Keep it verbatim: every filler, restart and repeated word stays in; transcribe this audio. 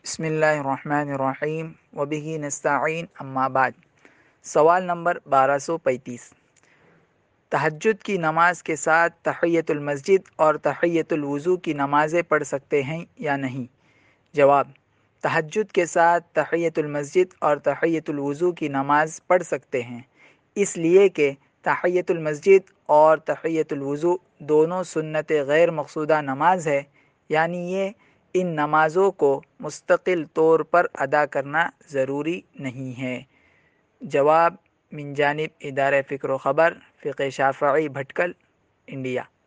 बिस्मिल्लाहिर्रहमानिर्रहीम वबिही नस्तईन अम्मा बाद। सवाल नंबर बारह सौ पैंतीस। तहज्जुद की नमाज के साथ तहियतुल मस्जिद और तहियतुल वुज़ू की नमाज़ें पढ़ सकते हैं या नहीं? जवाब: तहज्जुद के साथ तहियतुल मस्जिद और तहियतुल वुज़ू की नमाज़ पढ़ सकते हैं, इसलिए कि तहियतुल मस्जिद और तहियतुल वुज़ू दोनों सुन्नत गैर मक़सूदा नमाज है, यानी ये इन नमाज़ों को मुस्तकिल तौर पर अदा करना ज़रूरी नहीं है। जवाब मिन जानिब इदारे फ़िक्र व ख़बर फ़िक़्ह शाफ़िई भटकल, इंडिया।